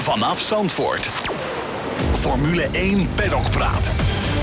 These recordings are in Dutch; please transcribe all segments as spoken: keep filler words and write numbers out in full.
Vanaf Zandvoort. Formule één Paddock Praat.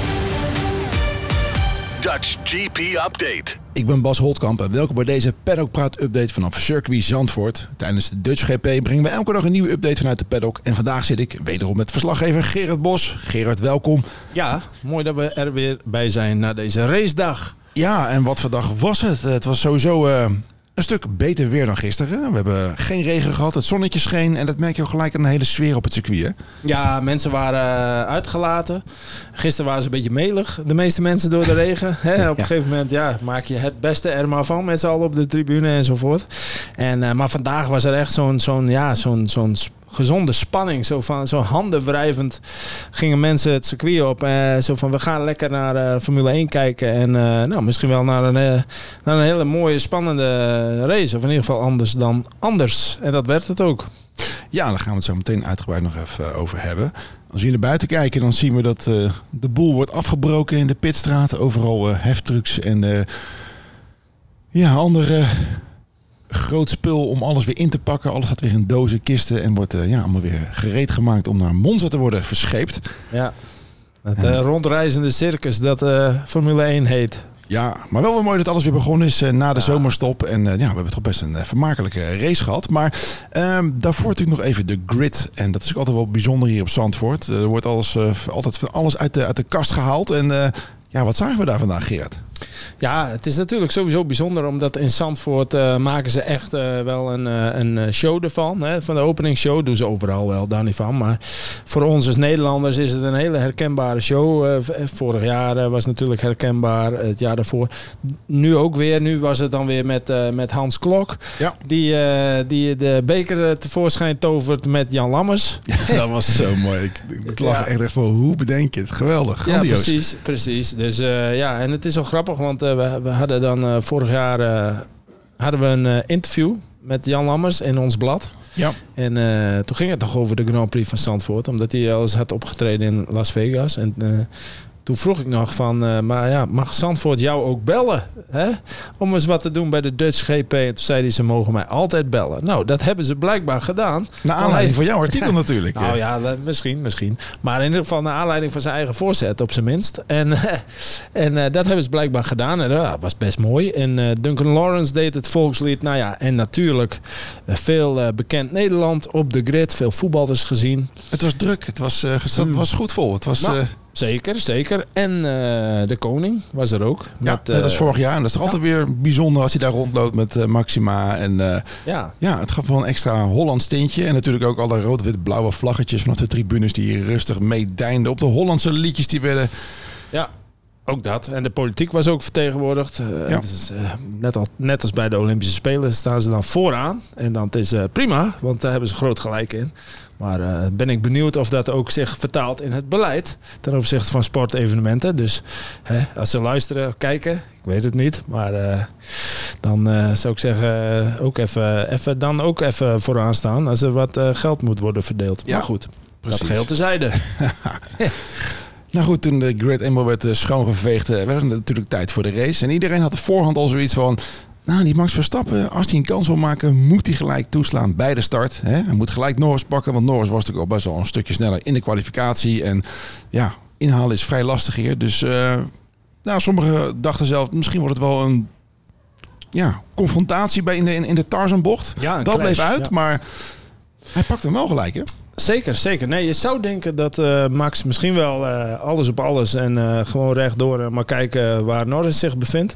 Dutch G P Update. Ik ben Bas Holtkamp en welkom bij deze Paddock Praat update vanaf Circuit Zandvoort. Tijdens de Dutch G P brengen we elke dag een nieuwe update vanuit de paddock. En vandaag zit ik wederom met verslaggever Gerard Bos. Gerard, welkom. Ja, mooi dat we er weer bij zijn na deze racedag. Ja, en wat voor dag was het? Het was sowieso uh, een stuk beter weer dan gisteren. We hebben geen regen gehad, het zonnetje scheen en dat merk je ook gelijk aan de hele sfeer op het circuit. Hè? Ja, mensen waren uh, uitgelaten. Gisteren waren ze een beetje melig, de meeste mensen door de regen. Hè, op een gegeven moment ja, maak je het beste er maar van met z'n allen op de tribune enzovoort. En, uh, maar vandaag was er echt zo'n, zo'n, ja, zo'n, zo'n gezonde spanning. Zo, van, zo handenwrijvend gingen mensen het circuit op. Uh, zo van, we gaan lekker naar uh, Formule één kijken. En uh, nou, misschien wel naar een, uh, naar een hele mooie, spannende race. Of in ieder geval anders dan anders. En dat werd het ook. Ja, daar gaan we het zo meteen uitgebreid nog even over hebben. Als we hier naar buiten kijken, dan zien we dat uh, de boel wordt afgebroken in de pitstraat. Overal uh, heftrucks en uh, ja, andere... groot spul om alles weer in te pakken. Alles gaat weer in dozen, kisten en wordt uh, ja, allemaal weer gereed gemaakt om naar Monza te worden verscheept. Ja, het uh, rondreizende circus dat uh, Formule één heet. Ja, maar wel weer mooi dat alles weer begonnen is uh, na de ja. zomerstop. En uh, ja, we hebben toch best een uh, vermakelijke race gehad. Maar uh, daarvoor natuurlijk nog even de grid. En dat is ook altijd wel bijzonder hier op Zandvoort. Uh, er wordt alles, uh, altijd van alles uit de, uit de kast gehaald. En uh, ja, wat zagen we daar vandaag, Gerard? Ja, het is natuurlijk sowieso bijzonder, omdat in Zandvoort uh, maken ze echt uh, wel een, uh, een show ervan. Hè? Van de openingsshow doen ze overal wel, daar niet van. Maar voor ons als Nederlanders is het een hele herkenbare show. Uh, vorig jaar uh, was het natuurlijk herkenbaar, het jaar daarvoor. Nu ook weer, nu was het dan weer met, uh, met Hans Klok. Ja. Die, uh, die de beker tevoorschijn tovert met Jan Lammers. Ja, dat was zo mooi. Ik, ik lag ja. echt echt van, hoe bedenk je het? Geweldig, grandioos. Ja, precies, precies. Dus uh, ja, en het is al grappig, want uh, we, we hadden dan uh, vorig jaar uh, hadden we een uh, interview met Jan Lammers in ons blad. Ja. En uh, toen ging het toch over de Grand Prix van Zandvoort, omdat hij al eens had opgetreden in Las Vegas. En uh, toen vroeg ik nog van, uh, maar ja, mag Zandvoort jou ook bellen? Hè? Om eens wat te doen bij de Dutch G P. En toen zei hij, ze mogen mij altijd bellen. Nou, dat hebben ze blijkbaar gedaan. Naar aanleiding van jouw artikel natuurlijk. Nou ja, misschien, misschien. Maar in ieder geval naar aanleiding van zijn eigen voorzet op zijn minst. En, en uh, dat hebben ze blijkbaar gedaan. En dat uh, was best mooi. En uh, Duncan Lawrence deed het volkslied. Nou ja, en natuurlijk uh, veel uh, bekend Nederland op de grid. Veel voetballers gezien. Het was druk. Het was, uh, het was goed vol. Het was... Nou, uh... Zeker, zeker. En uh, de koning was er ook. Ja, met, uh, net als vorig jaar. En dat is toch ja. altijd weer bijzonder als hij daar rondloopt met uh, Maxima. En uh, ja. ja, het gaf wel een extra Hollands tintje. En natuurlijk ook alle rood-wit-blauwe vlaggetjes vanaf de tribunes die hier rustig meedeinden op de Hollandse liedjes die werden... Ja. Ook dat. En de politiek was ook vertegenwoordigd. Uh, ja. is, uh, net, al, net als bij de Olympische Spelen staan ze dan vooraan. En dan is uh, prima, want daar hebben ze groot gelijk in. Maar uh, ben ik benieuwd of dat ook zich vertaalt in het beleid ten opzichte van sportevenementen. Dus hè, als ze luisteren, kijken, ik weet het niet. Maar uh, dan uh, zou ik zeggen, uh, ook even, even, dan ook even vooraan staan als er wat uh, geld moet worden verdeeld. Ja, maar goed, precies. Dat geheel terzijde. Nou goed, toen de grid eenmaal werd uh, schoongeveegd, uh, werd het natuurlijk tijd voor de race. En iedereen had de voorhand al zoiets van... Nou, die Max Verstappen, als hij een kans wil maken, moet hij gelijk toeslaan bij de start. Hè? Hij moet gelijk Norris pakken, want Norris was natuurlijk al best wel een stukje sneller in de kwalificatie. En ja, inhalen is vrij lastig hier. Dus uh, nou, sommigen dachten zelf, misschien wordt het wel een ja, confrontatie bij in de, in, in de Tarzanbocht. Ja, dat clash, bleef uit, ja. Maar hij pakt hem wel gelijk, hè? Zeker, zeker. Nee, je zou denken dat uh, Max misschien wel uh, alles op alles en uh, gewoon rechtdoor uh, maar kijken waar Norris zich bevindt.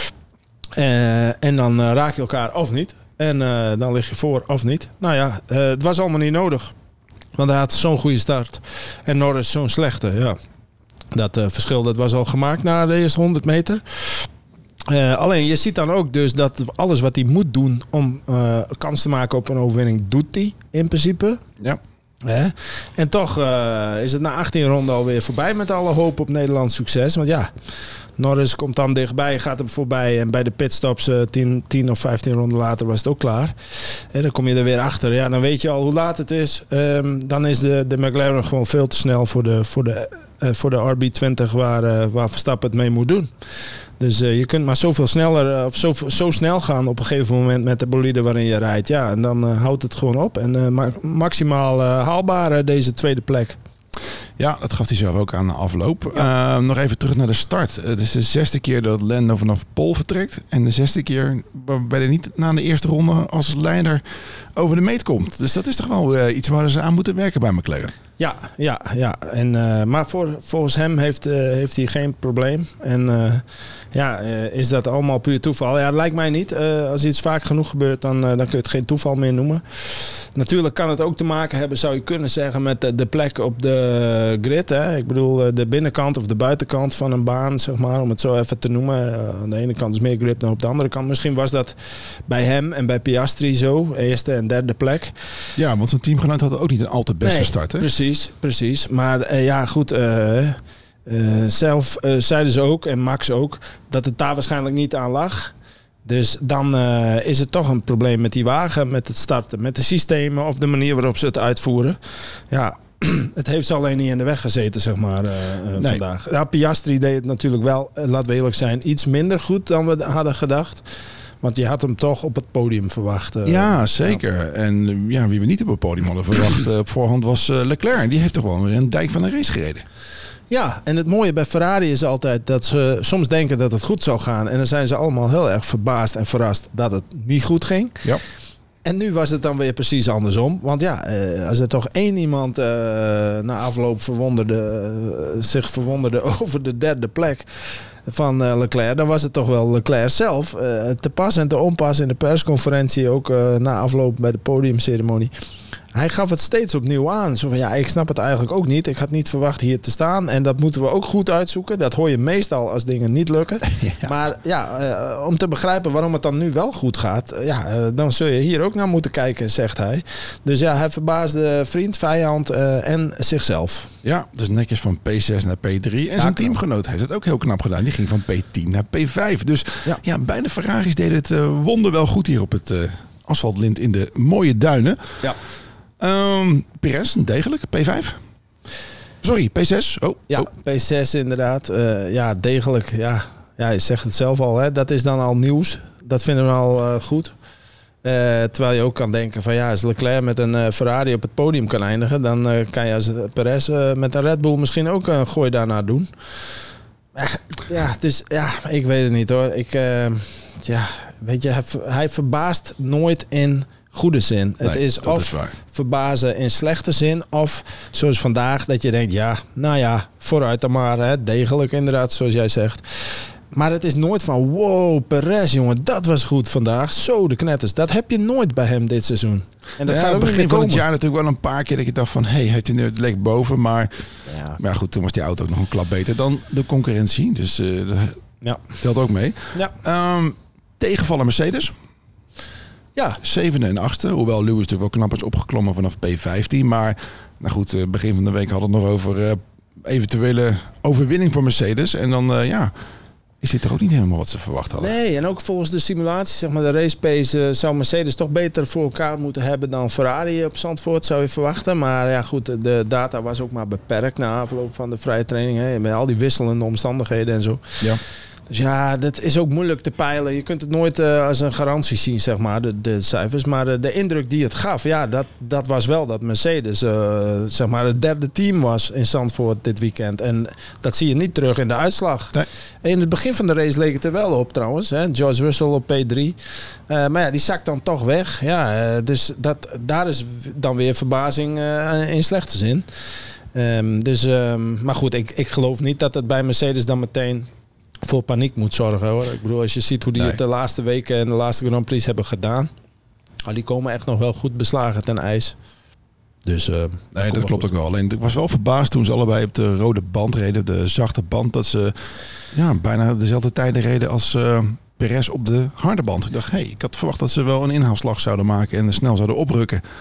Uh, en dan uh, raak je elkaar of niet. En uh, dan lig je voor of niet. Nou ja, uh, het was allemaal niet nodig. Want hij had zo'n goede start. En Norris zo'n slechte. Ja. Dat uh, verschil dat was al gemaakt na de eerste honderd meter. Uh, alleen je ziet dan ook dus dat alles wat hij moet doen om uh, kans te maken op een overwinning, doet hij in principe. Ja. Hè? En toch uh, is het na achttien ronden alweer voorbij met alle hoop op Nederlands succes. Want ja, Norris komt dan dichtbij, gaat hem voorbij. En bij de pitstops uh, tien of vijftien ronden later was het ook klaar. En dan kom je er weer achter. Ja, dan weet je al hoe laat het is. Um, dan is de, de McLaren gewoon veel te snel voor de, voor de uh, voor de R B twintig waar, uh, waar Verstappen het mee moet doen. Dus uh, je kunt maar zoveel sneller uh, of zo, zo snel gaan op een gegeven moment met de bolide waarin je rijdt. Ja, en dan uh, houdt het gewoon op. En uh, ma- maximaal uh, haalbaar uh, deze tweede plek. Ja, dat gaf hij zelf ook aan de afloop. Ja. Uh, nog even terug naar de start. Het is de zesde keer dat Lando vanaf Pol vertrekt. En de zesde keer waarbij hij niet na de eerste ronde als leider over de meet komt. Dus dat is toch wel uh, iets waar ze aan moeten werken bij McLaren. Ja, ja, ja. En, uh, maar voor, volgens hem heeft, uh, heeft hij geen probleem. En uh, ja, uh, is dat allemaal puur toeval? Ja, dat lijkt mij niet. Uh, als iets vaak genoeg gebeurt, dan, uh, dan kun je het geen toeval meer noemen. Natuurlijk kan het ook te maken hebben, zou je kunnen zeggen, met de, de plek op de grid. Hè? Ik bedoel, de binnenkant of de buitenkant van een baan, zeg maar, om het zo even te noemen. Uh, aan de ene kant is meer grip dan op de andere kant. Misschien was dat bij hem en bij Piastri zo. Eerste en derde plek. Ja, want zijn teamgenoot had ook niet een al te beste nee, start. Hè? Precies, precies. Maar uh, ja, goed. Uh, uh, zelf uh, zeiden ze ook, en Max ook, dat het daar waarschijnlijk niet aan lag. Dus dan uh, is het toch een probleem met die wagen, met het starten, met de systemen of de manier waarop ze het uitvoeren. Ja, het heeft ze alleen niet in de weg gezeten, zeg maar, uh, uh, nee. vandaag. Ja, Piastri deed het natuurlijk wel, uh, laten we eerlijk zijn, iets minder goed dan we hadden gedacht. Want je had hem toch op het podium verwacht. Uh, ja, zeker. Ja. En ja, wie we niet op het podium hadden verwacht uh, op voorhand was uh, Leclerc. Die heeft toch wel weer een dijk van een race gereden. Ja, en het mooie bij Ferrari is altijd dat ze soms denken dat het goed zou gaan. En dan zijn ze allemaal heel erg verbaasd en verrast dat het niet goed ging. Ja. En nu was het dan weer precies andersom. Want ja, als er toch één iemand uh, na afloop verwonderde, uh, zich verwonderde over de derde plek van uh, Leclerc, dan was het toch wel Leclerc zelf. Uh, te pas en te onpas in de persconferentie, ook uh, na afloop bij de podiumceremonie. Hij gaf het steeds opnieuw aan. Zo van, ja, ik snap het eigenlijk ook niet. Ik had niet verwacht hier te staan. En dat moeten we ook goed uitzoeken. Dat hoor je meestal als dingen niet lukken. Ja. Maar ja, uh, om te begrijpen waarom het dan nu wel goed gaat, uh, ja, uh, dan zul je hier ook naar moeten kijken, zegt hij. Dus ja, hij verbaasde vriend, vijand uh, en zichzelf. Ja, dus netjes van P zes naar P drie. En ja, zijn knap. teamgenoot heeft het ook heel knap gedaan. Die ging van P tien naar P vijf. Dus ja, ja beide Ferraris deden het uh, wonder wel goed hier op het uh, asfaltlint in de mooie duinen. Ja. Um, Perez, degelijk, P vijf. Sorry, P zes. Oh, ja, oh. P zes inderdaad. Uh, ja, degelijk. Ja. ja, je zegt het zelf al. Hè. Dat is dan al nieuws. Dat vinden we al uh, goed. Uh, terwijl je ook kan denken van ja, als Leclerc met een uh, Ferrari op het podium kan eindigen, dan uh, kan je als Perez uh, met een Red Bull misschien ook een gooi daarna doen. Uh, ja, dus ja, ik weet het niet hoor. Ik, uh, ja, weet je, hij, hij verbaast nooit in goede zin. Nee, het is of is verbazen in slechte zin, of zoals vandaag dat je denkt, ja, nou ja, vooruit dan maar, hè, degelijk inderdaad, zoals jij zegt. Maar het is nooit van, wow, Perez, jongen, dat was goed vandaag. Zo, de knetters. Dat heb je nooit bij hem dit seizoen. En dat ja, gaat ook begin niet van komen. het jaar natuurlijk wel een paar keer dat je dacht van, hé, hey, heeft hij nu het lek boven? Maar Ja. maar goed, toen was die auto ook nog een klap beter dan de concurrentie. Dus uh, dat Ja. telt ook mee. Ja. Um, tegenvallen Mercedes. Ja. Zevende en achtste. Hoewel Lewis natuurlijk wel knap is opgeklommen vanaf P vijftien. Maar nou goed, uh, begin van de week hadden we het nog over uh, eventuele overwinning voor Mercedes. En dan, uh, ja... is dit toch ook niet helemaal wat ze verwacht hadden? Nee, en ook volgens de simulatie, zeg maar, de race pace, uh, zou Mercedes toch beter voor elkaar moeten hebben dan Ferrari op Zandvoort, zou je verwachten. Maar ja, goed, de data was ook maar beperkt na afloop van de vrije training. Hè, met al die wisselende omstandigheden en zo. Ja. Dus ja, dat is ook moeilijk te peilen. Je kunt het nooit uh, als een garantie zien, zeg maar, de, de cijfers. Maar de, de indruk die het gaf, ja, dat, dat was wel dat Mercedes, uh, zeg maar, het derde team was in Zandvoort dit weekend. En dat zie je niet terug in de uitslag. Nee. In het begin van de race leek het er wel op trouwens. Hè? George Russell op P drie. Uh, maar ja, die zakt dan toch weg. Ja, uh, dus dat, daar is dan weer verbazing uh, in slechte zin. Um, dus, um, maar goed, ik, ik geloof niet dat het bij Mercedes dan meteen voor paniek moet zorgen, hoor. Ik bedoel, als je ziet hoe die nee. het de laatste weken en de laatste Grand Prix hebben gedaan. Oh, die komen echt nog wel goed beslagen ten ijs. Dus, uh, nee, dat klopt ook wel. Alleen ik was wel verbaasd toen ze allebei op de rode band reden, de zachte band, dat ze ja, bijna dezelfde tijden reden als uh, Perez op de harde band. Ik dacht, hé, hey, ik had verwacht dat ze wel een inhaalslag zouden maken en snel zouden oprukken. Ja.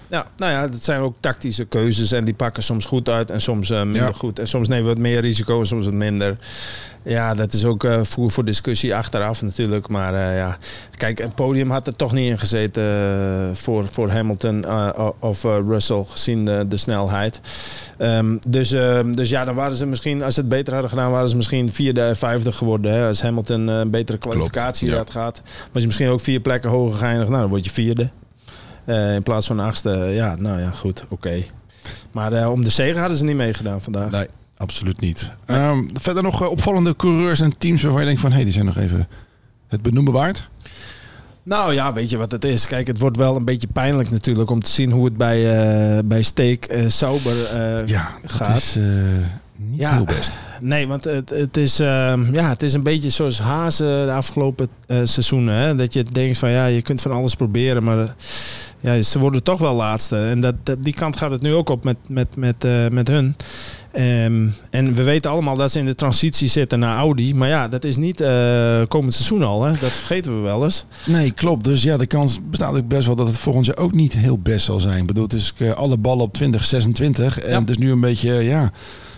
Ja, nou ja, dat zijn ook tactische keuzes en die pakken soms goed uit en soms uh, minder ja. goed. En soms nemen we wat meer risico en soms wat minder. Ja, dat is ook uh, voer voor discussie achteraf natuurlijk. Maar uh, ja, kijk, het podium had er toch niet in gezeten uh, voor, voor Hamilton uh, of uh, Russell, gezien de, de snelheid. Um, dus, uh, dus ja, dan waren ze misschien, als ze het beter hadden gedaan, waren ze misschien vierde en vijfde geworden. Hè? Als Hamilton uh, een betere kwalificatie Klopt, ja. had gehad, was je misschien ook vier plekken hoger geëindigd. Nou, dan word je vierde. Uh, in plaats van achtste, ja, nou ja, goed, oké. Okay. Maar uh, om de zege hadden ze niet meegedaan vandaag. Nee, absoluut niet. Um, verder nog uh, opvallende coureurs en teams waarvan je denkt van... hé, hey, die zijn nog even het benoemen waard? Nou ja, weet je wat het is? Kijk, het wordt wel een beetje pijnlijk natuurlijk om te zien hoe het bij, uh, bij Steek uh, Sauber uh, ja, gaat. Dat is uh, niet ja, heel best. Nee, want het, het, is, uh, ja, het is een beetje zoals Hazen de afgelopen uh, seizoenen. Hè? Dat je denkt van ja, je kunt van alles proberen, maar uh, ja, ze worden toch wel laatste. En dat, dat, die kant gaat het nu ook op met, met, met, uh, met hun. Um, en we weten allemaal dat ze in de transitie zitten naar Audi. Maar ja, dat is niet uh, komend seizoen al. Hè? Dat vergeten we wel eens. Nee, klopt. Dus ja, de kans bestaat ook best wel dat het volgend jaar ook niet heel best zal zijn. Ik bedoel, het is uh, alle ballen op twintig zesentwintig. En ja. Het is nu een beetje, uh, ja...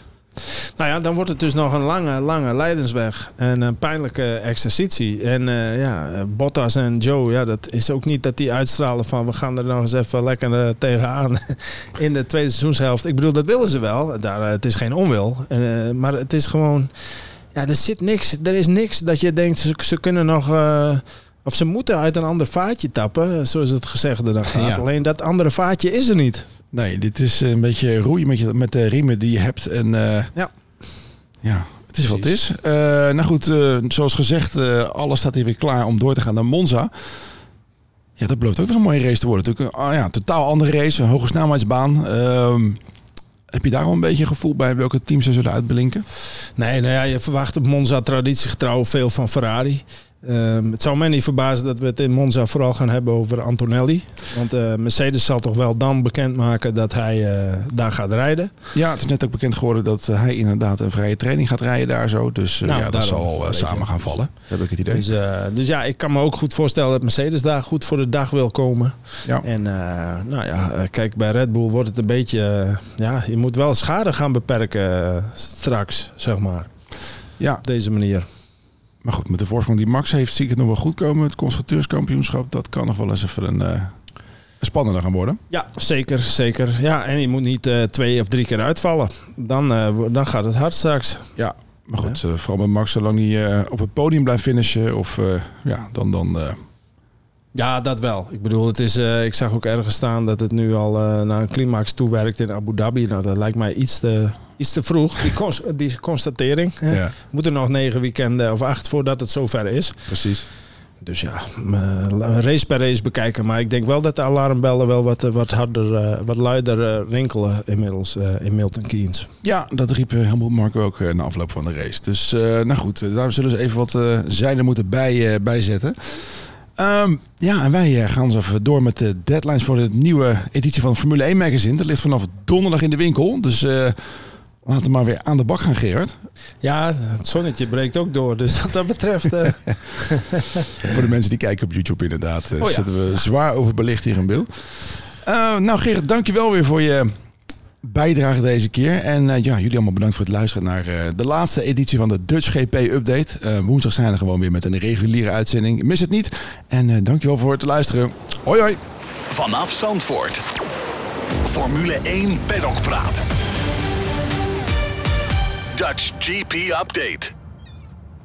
Nou ja, dan wordt het dus nog een lange, lange lijdensweg. En een pijnlijke exercitie. En uh, ja, Bottas en Joe, ja, dat is ook niet dat die uitstralen van... we gaan er nog eens even lekker uh, tegenaan in de tweede seizoenshelft. Ik bedoel, dat willen ze wel. Daar, uh, het is geen onwil. Uh, maar het is gewoon... Ja, er zit niks. Er is niks dat je denkt, ze, ze kunnen nog... Uh, of ze moeten uit een ander vaatje tappen, zoals het gezegde dan gaat. Ja. Alleen dat andere vaatje is er niet. Nee, dit is een beetje roeien met, je, met de riemen die je hebt. En uh, ja. ja, het is Precies. wat het is. Uh, nou goed, uh, zoals gezegd, uh, alles staat hier weer klaar om door te gaan naar Monza. Ja, dat belooft ook weer een mooie race te worden. Natuurlijk een uh, ja, totaal andere race, een hoge snelheidsbaan. Uh, heb je daar al een beetje een gevoel bij welke teams ze zullen uitblinken? Nee, nou ja, je verwacht op Monza traditiegetrouw veel van Ferrari. Um, het zou mij niet verbazen dat we het in Monza vooral gaan hebben over Antonelli. Want uh, Mercedes zal toch wel dan bekendmaken dat hij uh, daar gaat rijden. Ja, het is net ook bekend geworden dat uh, hij inderdaad een vrije training gaat rijden daar zo. Dus uh, nou, ja, dat zal uh, samen gaan vallen. Heb ik het idee. Dus, uh, dus ja, ik kan me ook goed voorstellen dat Mercedes daar goed voor de dag wil komen. Ja. En uh, nou ja, kijk, bij Red Bull wordt het een beetje... Uh, ja, je moet wel schade gaan beperken uh, straks, zeg maar. Ja. Op deze manier. Maar goed, met de voorsprong die Max heeft, zie ik het nog wel goed komen. Het constructeurskampioenschap, dat kan nog wel eens even een, uh, een spannender gaan worden. Ja, zeker, zeker. Ja, en je moet niet uh, twee of drie keer uitvallen. Dan, uh, dan gaat het hard straks. Ja, maar goed, ja. uh, vooral met Max, zolang hij uh, op het podium blijft finishen, of uh, ja, dan... dan uh... Ja, dat wel. Ik bedoel, het is, uh, ik zag ook ergens staan dat het nu al uh, naar een climax toewerkt in Abu Dhabi. Nou, dat lijkt mij iets te... Iets te vroeg, die, cons- die constatering. Ja. Moeten nog negen weekenden of acht voordat het zover is. Precies. Dus ja, uh, race per race bekijken. Maar ik denk wel dat de alarmbellen wel wat, wat harder, uh, wat luider uh, rinkelen inmiddels uh, in Milton Keynes. Ja, dat riep Helmut Marko ook uh, na afloop van de race. Dus uh, nou goed, uh, daar zullen ze even wat uh, zijden moeten bij, uh, bijzetten. Um, ja, en wij uh, gaan ons even door met de deadlines voor de nieuwe editie van Formule één Magazine. Dat ligt vanaf donderdag in de winkel. Dus... Uh, laten we maar weer aan de bak gaan, Gerard. Ja, het zonnetje breekt ook door. Dus wat dat betreft... Uh... Voor de mensen die kijken op YouTube inderdaad. Uh, oh ja. Zitten we zwaar overbelicht hier in beeld. Uh, nou Gerard, dankjewel weer voor je bijdrage deze keer. En uh, ja, jullie allemaal bedankt voor het luisteren naar uh, de laatste editie van de Dutch G P Update. Uh, woensdag zijn we gewoon weer met een reguliere uitzending. Mis het niet. En uh, dankjewel voor het luisteren. Hoi hoi. Vanaf Zandvoort. Formule één Paddock Praat. Dutch G P Update.